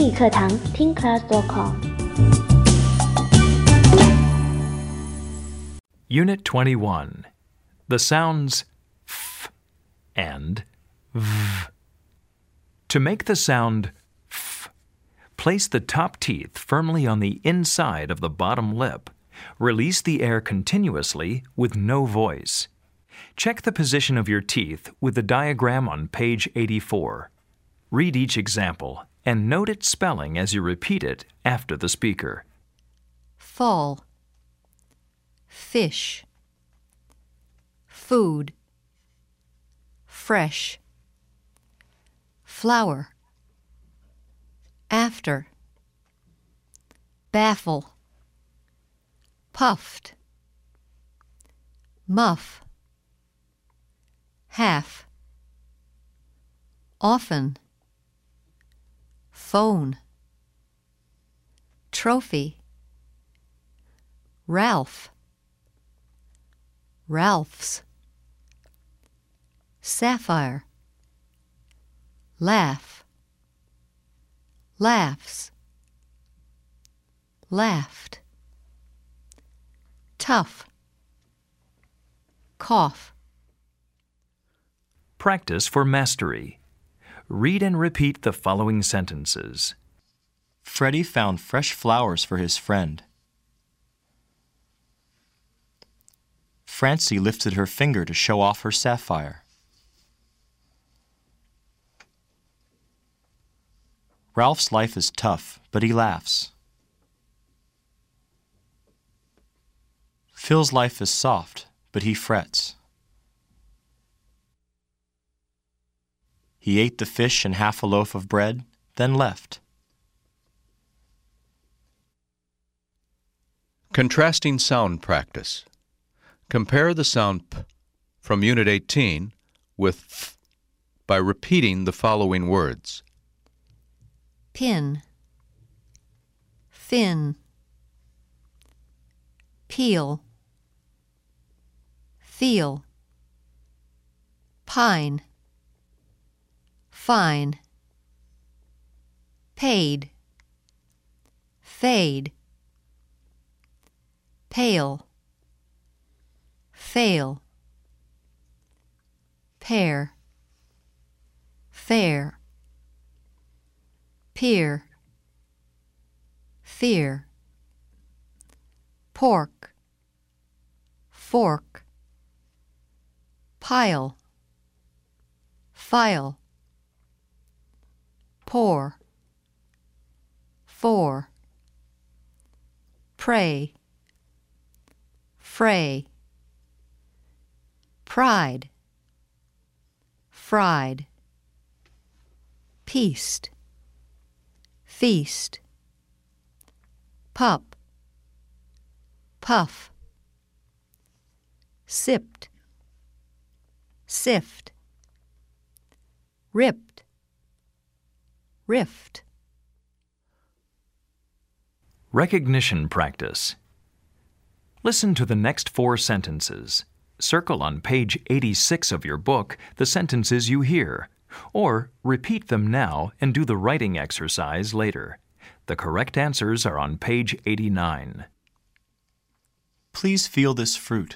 英语课堂听 class.com。 Unit 21. The sounds f and v. To make the sound f, place the top teeth firmly on the inside of the bottom lip. Release the air continuously with no voice. Check the position of your teeth with the diagram on page 84. Read each example and note its spelling as you repeat it after the speaker. Fall, fish, food, fresh, flower, after, baffle, puffed, muff, half, often, phone, trophy, Ralph, Ralph's, sapphire, laugh, laughs, laughed, tough, cough. Practice for mastery. Read and repeat the following sentences. Freddie found fresh flowers for his friend. Francie lifted her finger to show off her sapphire. Ralph's life is tough, but he laughs. Phil's life is soft, but he frets. He ate the fish and half a loaf of bread, then left. Contrasting sound practice. Compare the sound p from Unit 18 with th by repeating the following words. Pin, fin, peel, feel, pine, fine, paid, fade, pale, fail, pair, fair, peer, fear, pork, fork, pile, file, pour, for, pray, fray, pride, fried, pieced, feast, pup, puff, sipped, sift, ripped, rift. Recognition practice. Listen to the next 4 sentences. Circle on page 86 of your book the sentences you hear, or repeat them now and do the writing exercise later. The correct answers are on page 89. Please feel this fruit.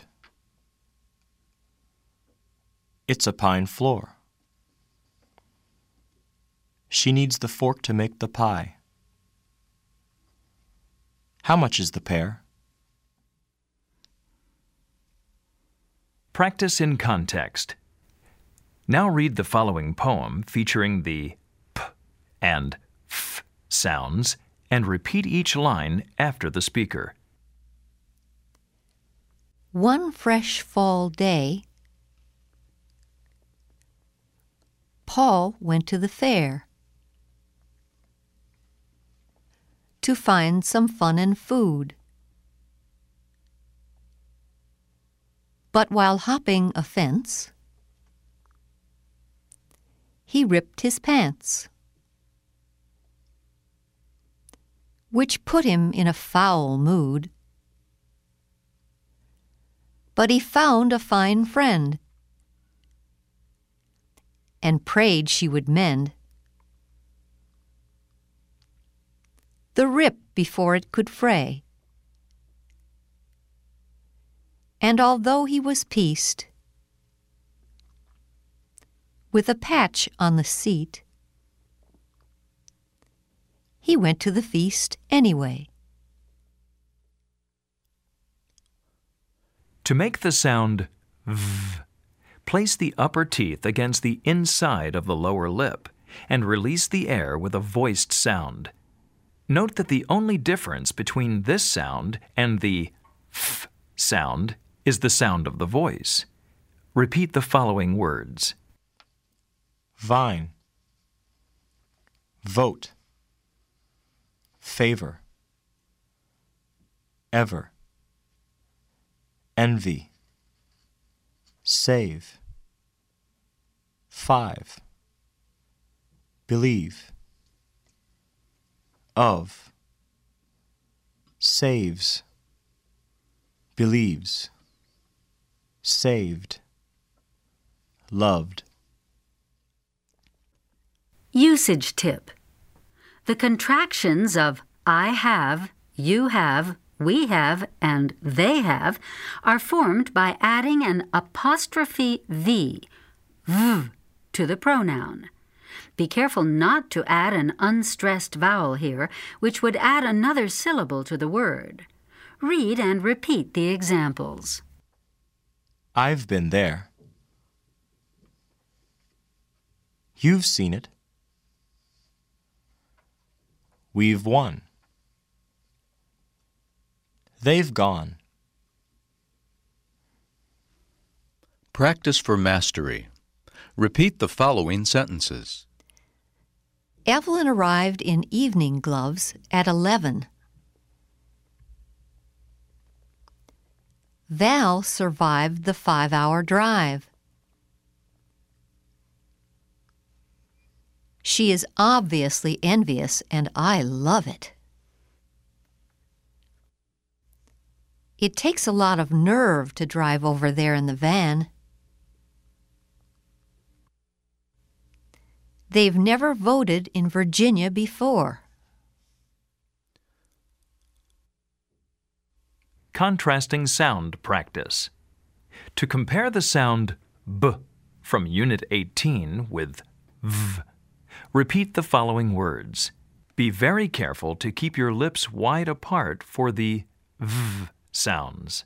It's a pine floor. She needs the fork to make the pie. How much is the pear? Practice in context. Now read the following poem featuring the p and f sounds and repeat each line after the speaker. One fresh fall day, Paul went to the fair to find some fun and food. But while hopping a fence, he ripped his pants, which put him in a foul mood. But he found a fine friend and prayed she would mend. the rip before it could fray. And although he was pieced, with a patch on the seat, he went to the feast anyway. To make the sound v, place the upper teeth against the inside of the lower lip and release the air with a voiced sound. Note that the only difference between this sound and the f sound is the sound of the voice. Repeat the following words. Vine, vote, favor, ever, envy, save, 5, believe, of, saves, believes, saved, loved. Usage tip. The contractions of I have, you have, we have, and they have are formed by adding an apostrophe v, to the pronoun. Be careful not to add an unstressed vowel here, which would add another syllable to the word. Read and repeat the examples. I've been there. You've seen it. We've won. They've gone. Practice for mastery. Repeat the following sentences. Evelyn arrived in evening gloves at 11. Val survived the 5-hour drive. She is obviously envious, and I love it. It takes a lot of nerve to drive over there in the van. They've never voted in Virginia before. Contrasting sound practice. To compare the sound b from Unit 18 with v, repeat the following words. Be very careful to keep your lips wide apart for the v sounds.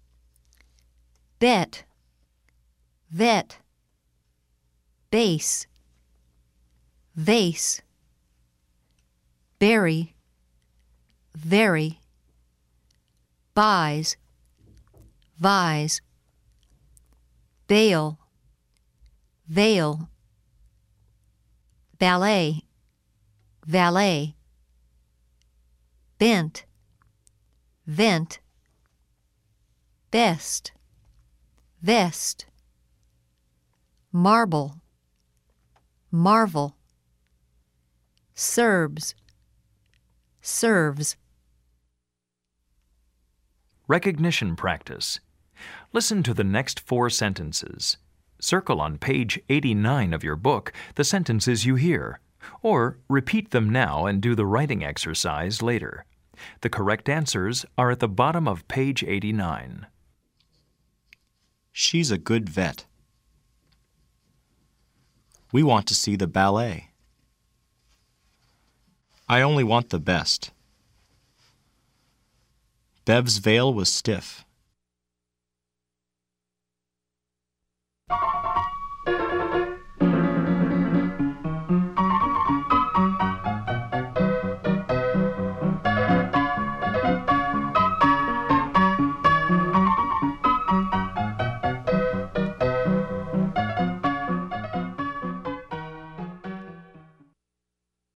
Bet, vet, base, vase, berry, very, buys, vise, bail, veil, ballet, valet, bent, vent, best, vest, marble, marvel, serbs, serves. Recognition practice. Listen to the next 4 sentences. Circle on page 89 of your book the sentences you hear, or repeat them now and do the writing exercise later. The correct answers are at the bottom of page 89. She's a good vet. We want to see the ballet. I only want the best. Bev's veil was stiff.